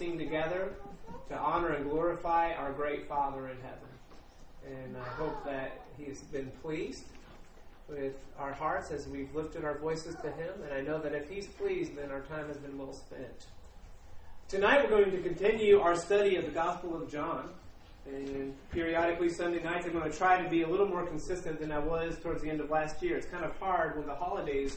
sing together to honor and glorify our great Father in heaven. And I hope that He has been pleased with our hearts as we've lifted our voices to Him. And I know that if He's pleased, then our time has been well spent. Tonight we're going to continue our study of the Gospel of John. And periodically Sunday nights I'm going to try to be a little more consistent than I was towards the end of last year. It's kind of hard when the holidays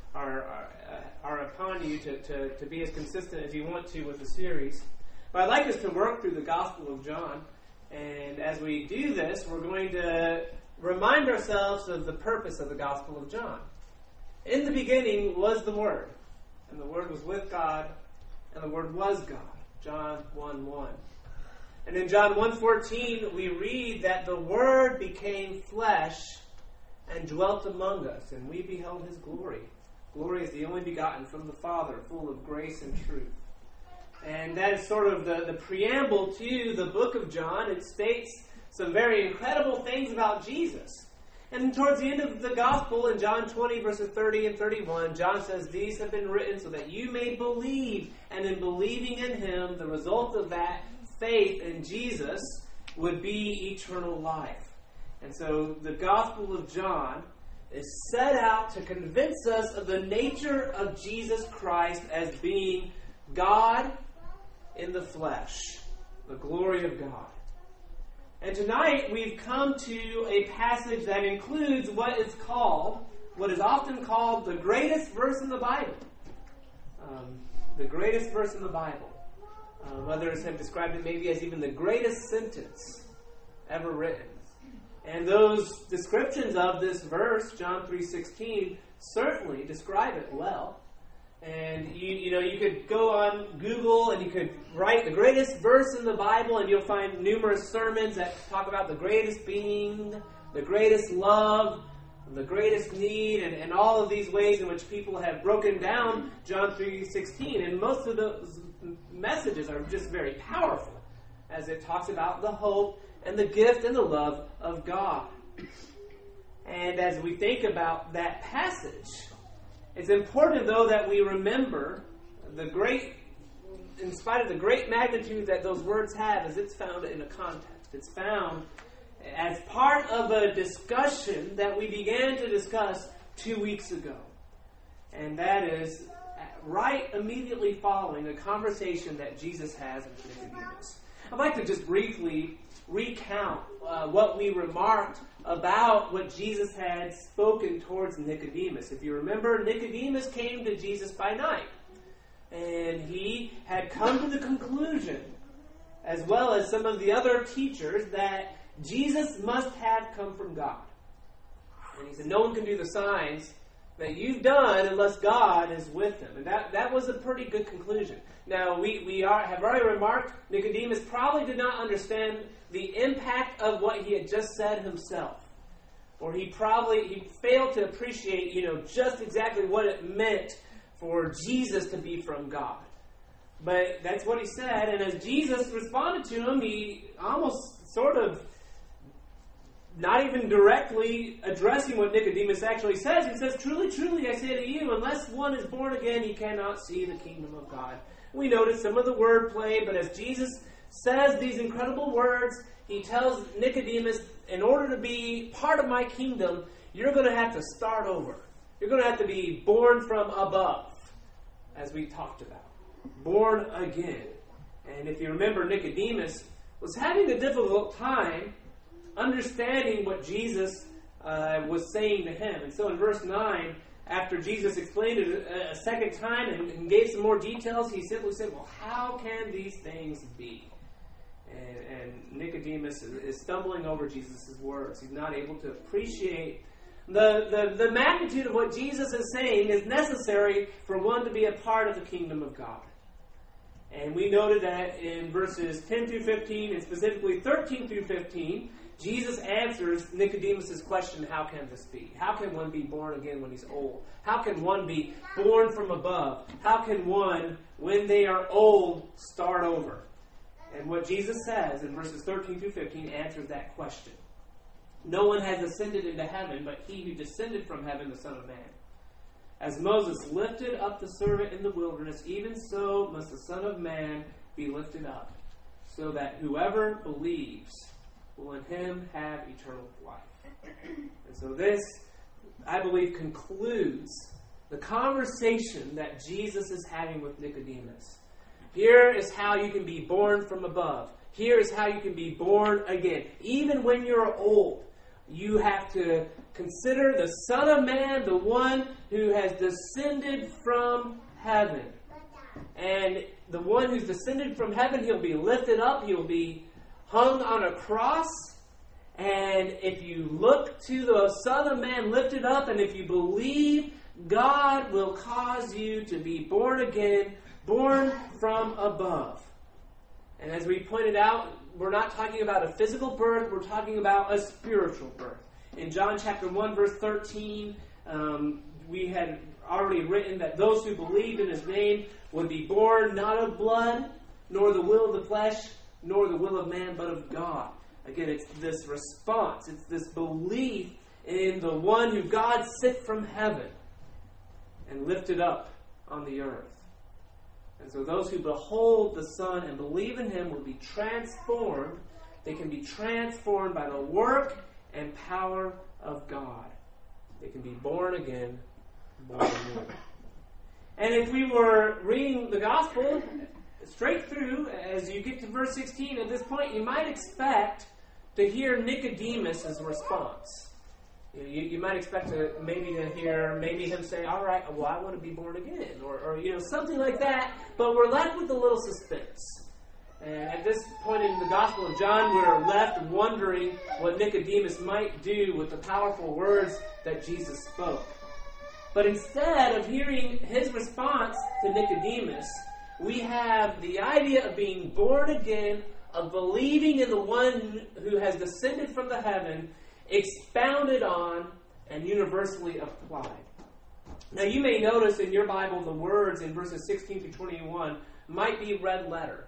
are upon you to be as consistent as you want to with the series. But I'd like us to work through the Gospel of John. And as we do this, we're going to remind ourselves of the purpose of the Gospel of John. In the beginning was the Word, and the Word was with God, and the Word was God. John 1:1. And in John 1:14, we read that the Word became flesh and dwelt among us, and we beheld His glory. Glory is the only begotten from the Father, full of grace and truth. And that is sort of the preamble to the book of John. It states some very incredible things about Jesus. And towards the end of the Gospel, in John 20, verses 30 and 31, John says, "These have been written so that you may believe, and in believing in Him, the result of that faith in Jesus would be eternal life." And so the Gospel of John is set out to convince us of the nature of Jesus Christ as being God in the flesh, the glory of God. And tonight we've come to a passage that includes what is often called the greatest verse in the Bible. The greatest verse in the Bible. Others have described it maybe as even the greatest sentence ever written. And those descriptions of this verse, John 3:16, certainly describe it well. And you could go on Google and you could write the greatest verse in the Bible, and you'll find numerous sermons that talk about the greatest being, the greatest love, the greatest need, and all of these ways in which people have broken down John 3:16. And most of those messages are just very powerful as it talks about the hope and the gift and the love of God. And as we think about that passage, it's important, though, that we remember in spite of the great magnitude that those words have, is it's found in a context. It's found as part of a discussion that we began to discuss 2 weeks ago. And that is right immediately following a conversation that Jesus has with Nicodemus. I'd like to just briefly recount what we remarked about what Jesus had spoken towards Nicodemus. If you remember, Nicodemus came to Jesus by night. And he had come to the conclusion, as well as some of the other teachers, that Jesus must have come from God. And he said, no one can do the signs that you've done unless God is with him. And that was a pretty good conclusion. Now, we have already remarked, Nicodemus probably did not understand the impact of what he had just said himself. Or he failed to appreciate, just exactly what it meant for Jesus to be from God. But that's what he said, and as Jesus responded to him, he almost sort of, not even directly addressing what Nicodemus actually says, he says, "Truly, truly, I say to you, unless one is born again, he cannot see the kingdom of God." We notice some of the wordplay, but as Jesus says these incredible words, he tells Nicodemus, in order to be part of my kingdom, you're going to have to start over. You're going to have to be born from above, as we talked about. Born again. And if you remember, Nicodemus was having a difficult time understanding what Jesus was saying to him. And so in verse 9, after Jesus explained it a second time and gave some more details, he simply said, well, how can these things be? And Nicodemus is stumbling over Jesus' words. He's not able to appreciate the magnitude of what Jesus is saying is necessary for one to be a part of the kingdom of God. And we noted that in verses 10 through 15, and specifically 13 through 15, Jesus answers Nicodemus' question, how can this be? How can one be born again when he's old? How can one be born from above? How can one, when they are old, start over? And what Jesus says in verses 13 through 15 answers that question. No one has ascended into heaven, but he who descended from heaven, the Son of Man. As Moses lifted up the servant in the wilderness, even so must the Son of Man be lifted up, so that whoever believes will in him have eternal life. And so this, I believe, concludes the conversation that Jesus is having with Nicodemus. Here is how you can be born from above. Here is how you can be born again. Even when you're old, you have to consider the Son of Man, the one who has descended from heaven. And the one who's descended from heaven, he'll be lifted up, he'll be hung on a cross. And if you look to the Son of Man lifted up, and if you believe, God will cause you to be born again, born from above. And as we pointed out, we're not talking about a physical birth, we're talking about a spiritual birth. In John chapter 1, verse 13, we had already written that those who believed in his name would be born not of blood, nor the will of the flesh, nor the will of man, but of God. Again, it's this response, it's this belief in the one who God sent from heaven and lifted up on the earth. And so those who behold the Son and believe in him will be transformed. They can be transformed by the work and power of God. They can be born again, born again. And if we were reading the gospel straight through, as you get to verse 16, at this point you might expect to hear Nicodemus' response. You might expect to hear him say, all right, well, I want to be born again, or something like that, but we're left with a little suspense. And at this point in the Gospel of John, we're left wondering what Nicodemus might do with the powerful words that Jesus spoke. But instead of hearing his response to Nicodemus, we have the idea of being born again, of believing in the one who has descended from the heaven, expounded on and universally applied. Now you may notice in your Bible the words in verses 16 through 21 might be red letter.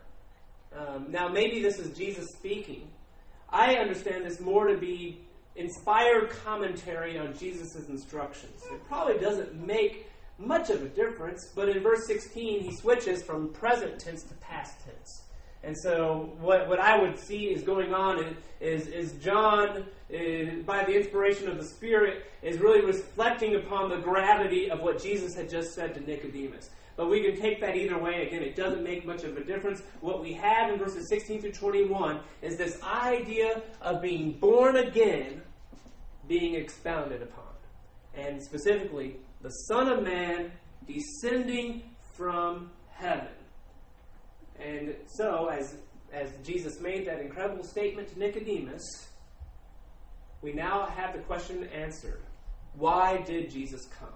Now maybe this is Jesus speaking. I understand this more to be inspired commentary on Jesus' instructions. It probably doesn't make much of a difference, but in verse 16 he switches from present tense to past tense. And so what I would see is going on is John, by the inspiration of the Spirit, is really reflecting upon the gravity of what Jesus had just said to Nicodemus. But we can take that either way. Again, it doesn't make much of a difference. What we have in verses 16 through 21 is this idea of being born again being expounded upon. And specifically, the Son of Man descending from heaven. And so, as Jesus made that incredible statement to Nicodemus, we now have the question answered. Why did Jesus come?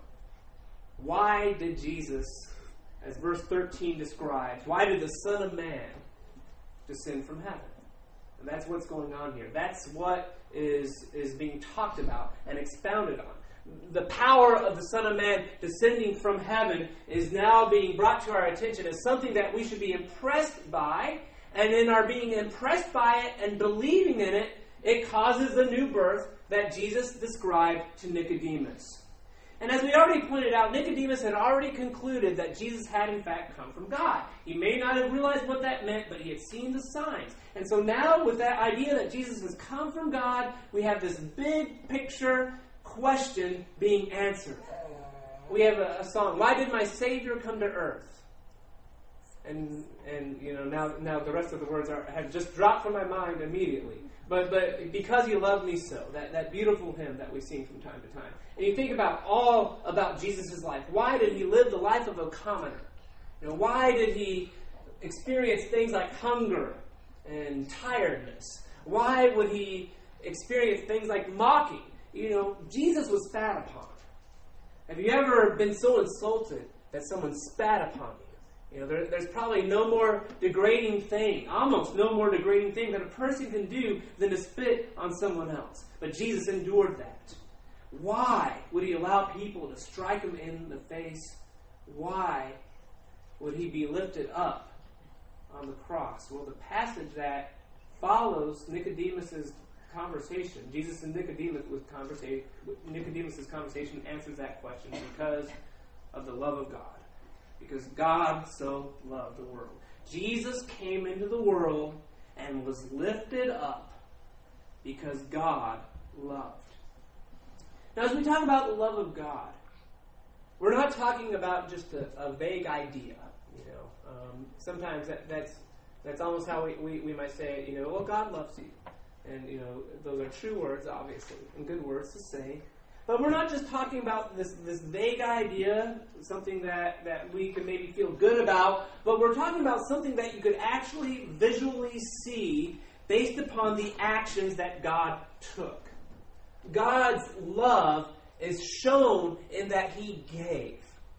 Why did Jesus, as verse 13 describes, why did the Son of Man descend from heaven? And that's what's going on here. That's what is being talked about and expounded on. The power of the Son of Man descending from heaven is now being brought to our attention as something that we should be impressed by. And in our being impressed by it and believing in it, it causes the new birth that Jesus described to Nicodemus. And as we already pointed out, Nicodemus had already concluded that Jesus had in fact come from God. He may not have realized what that meant, but he had seen the signs. And so now with that idea that Jesus has come from God, we have this big picture question being answered. We have a song, "Why did my Savior come to earth?" And now the rest of the words have just dropped from my mind immediately. But because you love me so, that beautiful hymn that we sing from time to time. And you think about Jesus' life. Why did he live the life of a commoner? Why did he experience things like hunger and tiredness? Why would he experience things like mocking? Jesus was spat upon. Have you ever been so insulted that someone spat upon you? There's probably no more degrading thing, almost no more degrading thing that a person can do than to spit on someone else. But Jesus endured that. Why would he allow people to strike him in the face? Why would he be lifted up on the cross? Well, the passage that follows Nicodemus' conversation, Jesus and Nicodemus' conversation answers that question because of the love of God. Because God so loved the world. Jesus came into the world and was lifted up because God loved. Now, as we talk about the love of God, we're not talking about just a vague idea. Sometimes that's almost how we might say it. Well, God loves you. And, those are true words, obviously, and good words to say. But we're not just talking about this vague idea, something that we could maybe feel good about, but we're talking about something that you could actually visually see based upon the actions that God took. God's love is shown in that He gave.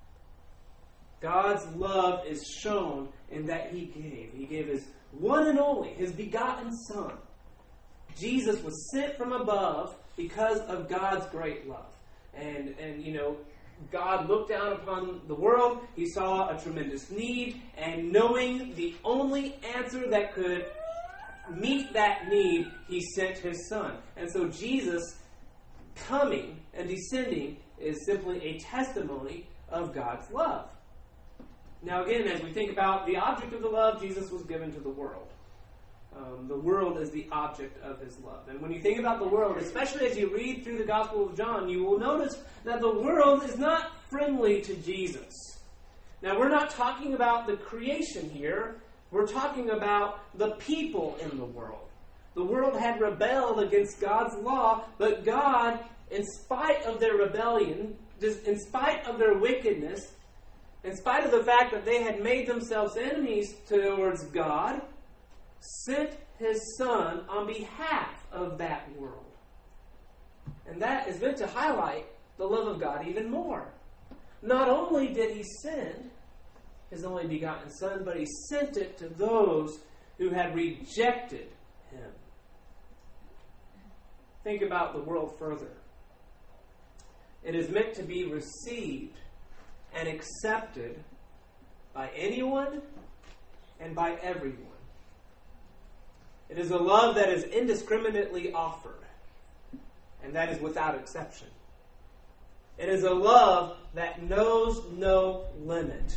God's love is shown in that He gave. He gave His one and only, His begotten Son. Jesus was sent from above because of God's great love. And God looked down upon the world. He saw a tremendous need. And knowing the only answer that could meet that need, He sent His Son. And so Jesus coming and descending is simply a testimony of God's love. Now again, as we think about the object of the love, Jesus was given to the world. The world is the object of His love. And when you think about the world, especially as you read through the Gospel of John, you will notice that the world is not friendly to Jesus. Now, we're not talking about the creation here. We're talking about the people in the world. The world had rebelled against God's law, but God, in spite of their rebellion, in spite of their wickedness, in spite of the fact that they had made themselves enemies towards God, sent His Son on behalf of that world. And that is meant to highlight the love of God even more. Not only did He send His only begotten Son, but He sent it to those who had rejected Him. Think about the world further. It is meant to be received and accepted by anyone and by everyone. It is a love that is indiscriminately offered, and that is without exception. It is a love that knows no limit.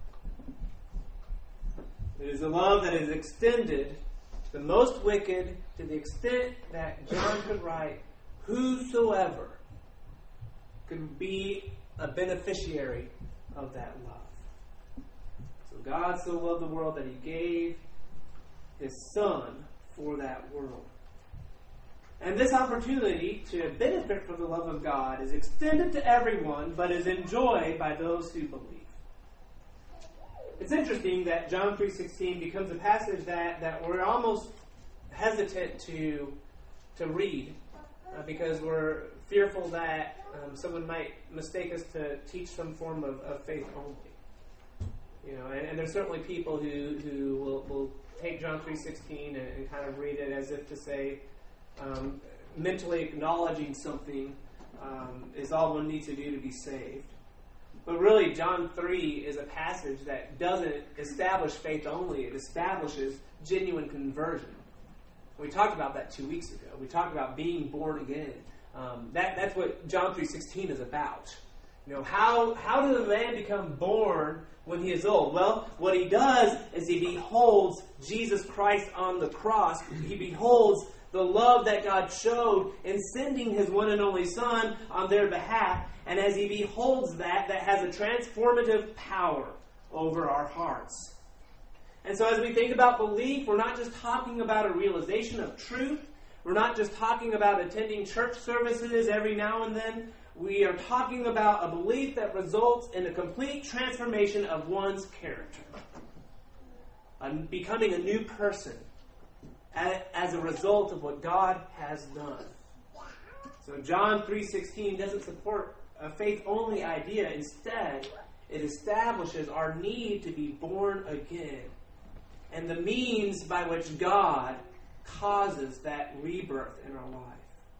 It is a love that is extended to the most wicked to the extent that John could write, whosoever could be a beneficiary of that love. So God so loved the world that He gave His Son for that world. And this opportunity to benefit from the love of God is extended to everyone, but is enjoyed by those who believe. It's interesting that John 3:16 becomes a passage that we're almost hesitant to read because we're fearful that someone might mistake us to teach some form of faith only. And there's certainly people who will take John 3:16 and kind of read it as if to say, mentally acknowledging something is all one needs to do to be saved. But really, John 3 is a passage that doesn't establish faith only. It establishes genuine conversion. We talked about that 2 weeks ago. We talked about being born again. That's what John 3:16 is about. How does a man become born when he is old? Well, what he does is he beholds Jesus Christ on the cross. He beholds the love that God showed in sending His one and only Son on their behalf. And as he beholds that has a transformative power over our hearts. And so as we think about belief, we're not just talking about a realization of truth. We're not just talking about attending church services every now and then. We are talking about a belief that results in a complete transformation of one's character. Becoming a new person as a result of what God has done. So John 3:16 doesn't support a faith-only idea. Instead, it establishes our need to be born again and the means by which God causes that rebirth in our life.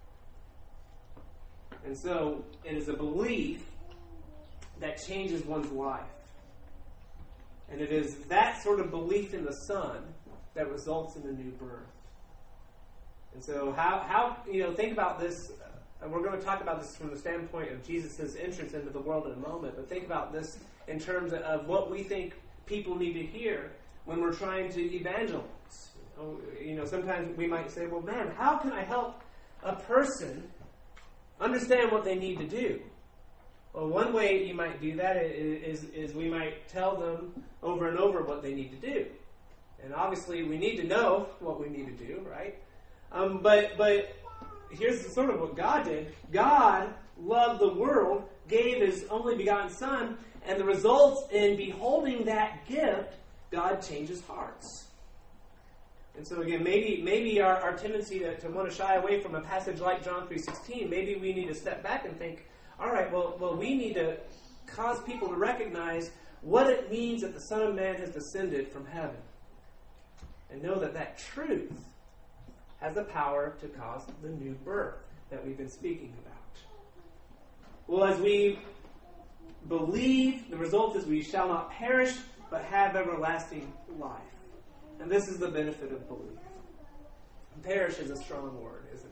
And so, it is a belief that changes one's life. And it is that sort of belief in the Son that results in a new birth. And so, how think about this. And we're going to talk about this from the standpoint of Jesus' entrance into the world in a moment. But think about this in terms of what we think people need to hear. when we're trying to evangelize. Sometimes we might say, well, man, how can I help a person understand what they need to do? Well, one way you might do that is we might tell them over and over what they need to do. And obviously we need to know what we need to do, right? But here's sort of what God did. God loved the world, gave His only begotten Son, and the results in beholding that gift, God changes hearts. And so again, maybe our tendency to want to shy away from a passage like John 3:16, maybe we need to step back and think, all right, well, we need to cause people to recognize what it means that the Son of Man has descended from heaven. And know that truth has the power to cause the new birth that we've been speaking about. Well, as we believe, the result is we shall not perish, but have everlasting life. And this is the benefit of belief. Perish is a strong word, isn't it?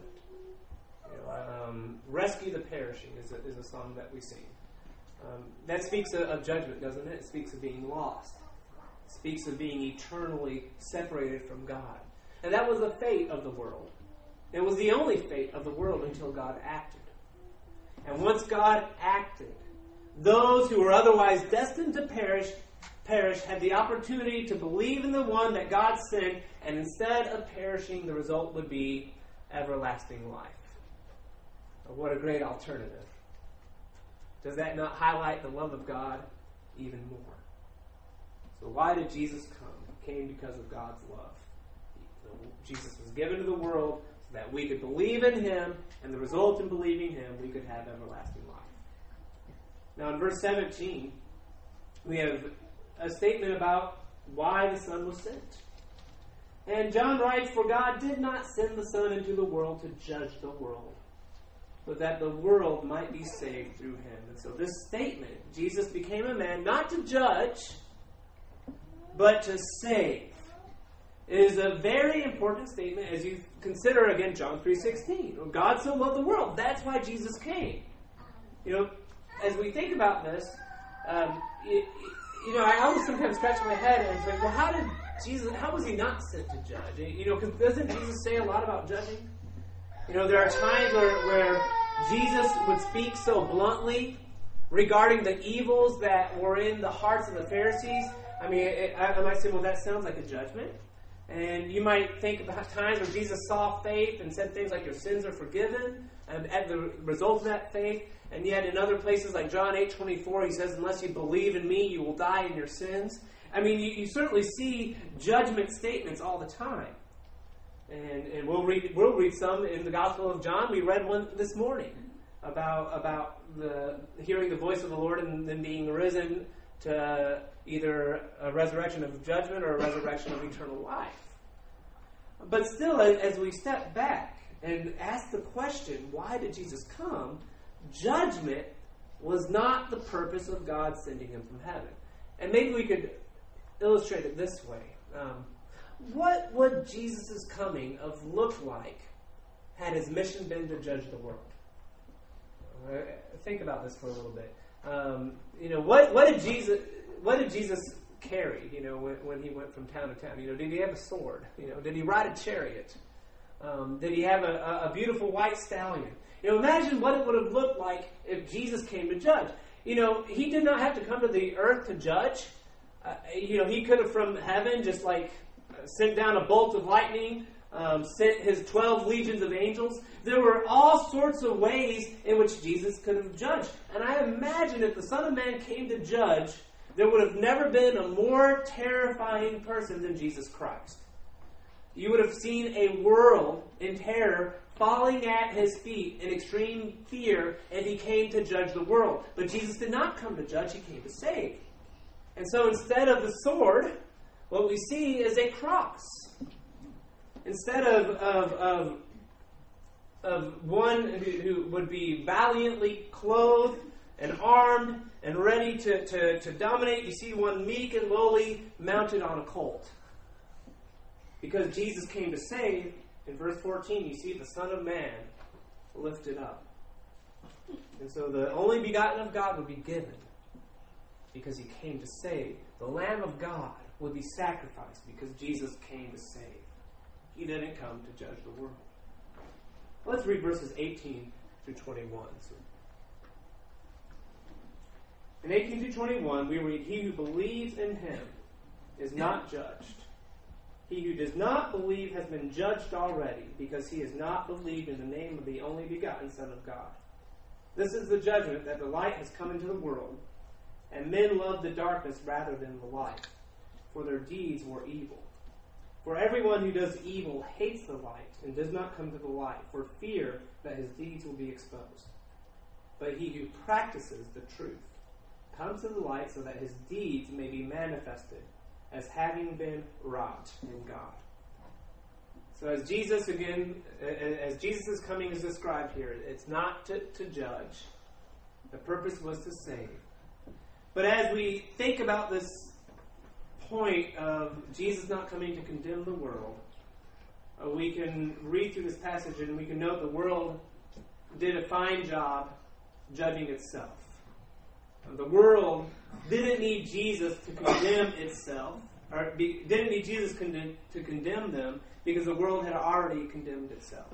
Rescue the perishing is a song that we sing. That speaks of judgment, doesn't it? It speaks of being lost. It speaks of being eternally separated from God. And that was the fate of the world. It was the only fate of the world until God acted. And once God acted, those who were otherwise destined to perish had the opportunity to believe in the one that God sent, and instead of perishing, the result would be everlasting life. What a great alternative. Does that not highlight the love of God even more? So why did Jesus come? He came because of God's love. Jesus was given to the world so that we could believe in Him, and the result in believing Him, we could have everlasting life. Now in verse 17, we have a statement about why the Son was sent. And John writes, "For God did not send the Son into the world to judge the world, but that the world might be saved through Him." And so this statement, Jesus became a man not to judge, but to save, is a very important statement as you consider, again, John 3:16. God so loved the world. That's why Jesus came. As we think about this, I always sometimes scratch my head and think, well, how was He not sent to judge? Because doesn't Jesus say a lot about judging? There are times where Jesus would speak so bluntly regarding the evils that were in the hearts of the Pharisees. I might say, well, that sounds like a judgment. And you might think about times where Jesus saw faith and said things like, your sins are forgiven, and at the result of that faith. And yet in other places like John 8:24, He says, unless you believe in Me, you will die in your sins. You certainly see judgment statements all the time. And we'll read some in the Gospel of John. We read one this morning about the hearing the voice of the Lord and then being risen to either a resurrection of judgment or a resurrection of eternal life. But still, as we step back and ask the question, why did Jesus come? Judgment was not the purpose of God sending Him from heaven. And maybe we could illustrate it this way. What would Jesus' coming have looked like had His mission been to judge the world? Think about this for a little bit. What did Jesus carry? When He went from town to town. Did He have a sword? Did He ride a chariot? Did He have a beautiful white stallion? Imagine what it would have looked like if Jesus came to judge. He did not have to come to the earth to judge. He could have from heaven just sent down a bolt of lightning, sent His 12 legions of angels. There were all sorts of ways in which Jesus could have judged. And I imagine if the Son of Man came to judge, there would have never been a more terrifying person than Jesus Christ. You would have seen a world in terror falling at His feet in extreme fear if He came to judge the world. But Jesus did not come to judge, He came to save. And so instead of the sword, what we see is a cross. Instead of one who would be valiantly clothed and armed and ready to dominate, you see one meek and lowly mounted on a colt. Because Jesus came to save, in verse 14 you see the Son of Man lifted up. And so the only begotten of God would be given because He came to save. The Lamb of God would be sacrificed because Jesus came to save. He didn't come to judge the world. Let's read verses 18 through 21. In 18 through 21, we read, "He who believes in him is not judged. He who does not believe has been judged already, because he has not believed in the name of the only begotten Son of God. This is the judgment, that the light has come into the world, and men love the darkness rather than the light, for their deeds were evil. For everyone who does evil hates the light and does not come to the light, for fear that his deeds will be exposed. But he who practices the truth comes to the light, so that his deeds may be manifested as having been wrought in God." So as Jesus is coming is described here, it's not to judge. The purpose was to save. But as we think about this point of Jesus not coming to condemn the world, we can read through this passage and we can note the world did a fine job judging itself. The world didn't need Jesus to condemn itself, or didn't need Jesus to condemn them, because the world had already condemned itself.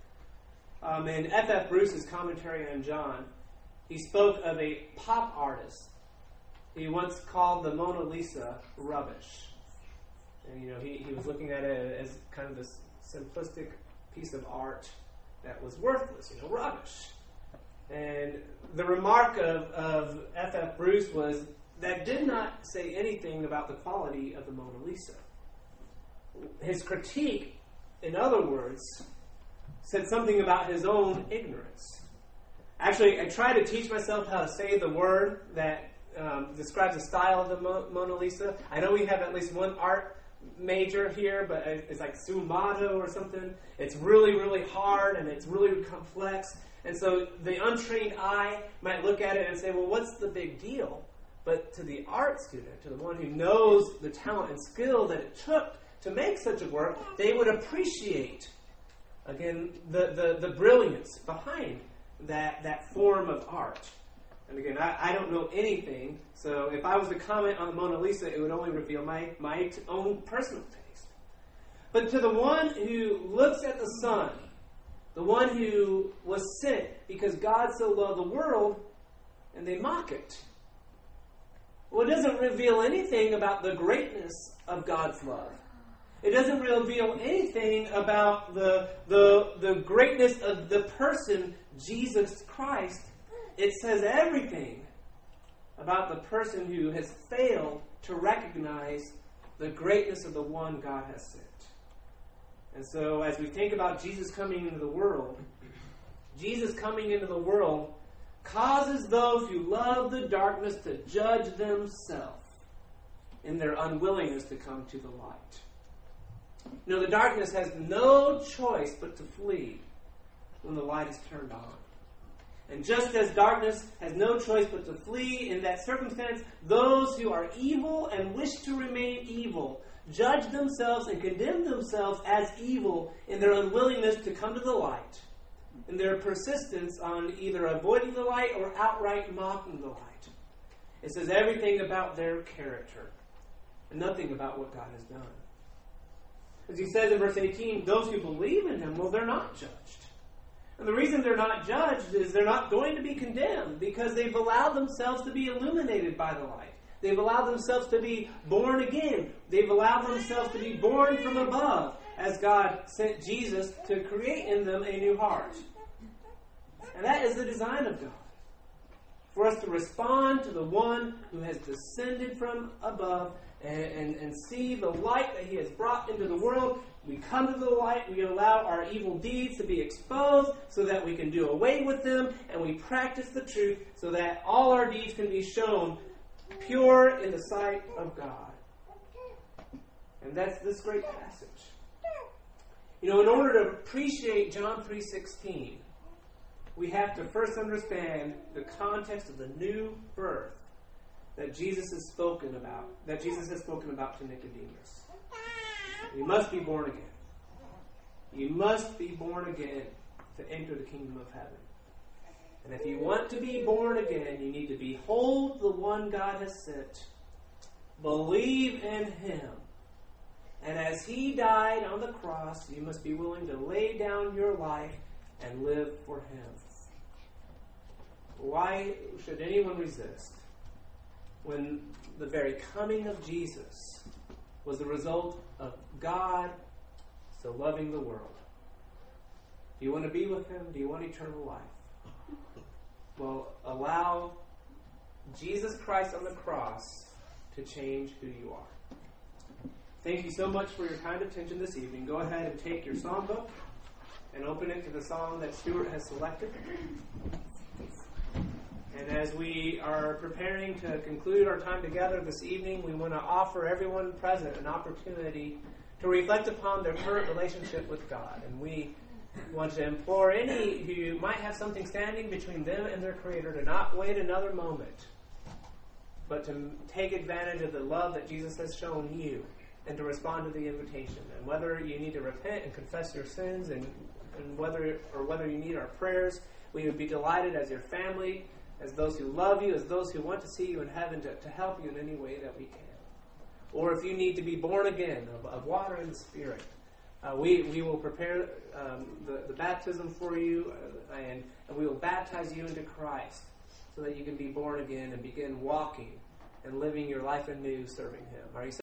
In F.F. Bruce's commentary on John, he spoke of a pop artist he once called the Mona Lisa rubbish. And he was looking at it as kind of this simplistic piece of art that was worthless, rubbish. And the remark of F.F. Bruce was that did not say anything about the quality of the Mona Lisa. His critique, in other words, said something about his own ignorance. Actually, I try to teach myself how to say the word that describes the style of the Mona Lisa. I know we have at least one art major here, but it's like sfumato or something. It's really, really hard and it's really complex. And so the untrained eye might look at it and say, well, what's the big deal? But to the art student, to the one who knows the talent and skill that it took to make such a work, they would appreciate, again, the brilliance behind that form of art. And again, I don't know anything, so if I was to comment on the Mona Lisa, it would only reveal my own personal taste. But to the one who looks at the Son, the one who was sent because God so loved the world, and they mock it. Well, it doesn't reveal anything about the greatness of God's love. It doesn't reveal anything about the greatness of the person, Jesus Christ. It says everything about the person who has failed to recognize the greatness of the one God has sent. And so as we think about Jesus coming into the world, Jesus coming into the world causes those who love the darkness to judge themselves in their unwillingness to come to the light. The darkness has no choice but to flee when the light is turned on. And just as darkness has no choice but to flee in that circumstance, those who are evil and wish to remain evil judge themselves and condemn themselves as evil in their unwillingness to come to the light, in their persistence on either avoiding the light or outright mocking the light. It says everything about their character and nothing about what God has done. As he says in verse 18, those who believe in him, well, they're not judged. And the reason they're not judged is they're not going to be condemned because they've allowed themselves to be illuminated by the light. They've allowed themselves to be born again. They've allowed themselves to be born from above as God sent Jesus to create in them a new heart. And that is the design of God. For us to respond to the one who has descended from above and see the light that he has brought into the world. We come to the light, we allow our evil deeds to be exposed so that we can do away with them, and we practice the truth so that all our deeds can be shown pure in the sight of God. And that's this great passage. In order to appreciate John 3:16, we have to first understand the context of the new birth that Jesus has spoken about to Nicodemus. You must be born again. You must be born again to enter the kingdom of heaven. And if you want to be born again, you need to behold the one God has sent Believe in Him. And as He died on the cross, you must be willing to lay down your life and live for Him. Why should anyone resist when the very coming of Jesus was the result of God so loving the world? Do you want to be with Him? Do you want eternal life? Well, allow Jesus Christ on the cross to change who you are. Thank you so much for your kind attention this evening. Go ahead and take your songbook and open it to the song that Stuart has selected. And as we are preparing to conclude our time together this evening, we want to offer everyone present an opportunity to reflect upon their current relationship with God. And we want to implore any who might have something standing between them and their Creator to not wait another moment, but to take advantage of the love that Jesus has shown you and to respond to the invitation. And whether you need to repent and confess your sins and whether you need our prayers, we would be delighted as your family, as those who love you, as those who want to see you in heaven, to help you in any way that we can. Or if you need to be born again of water and the Spirit, we will prepare the baptism for you, and we will baptize you into Christ so that you can be born again and begin walking and living your life anew serving Him. Are you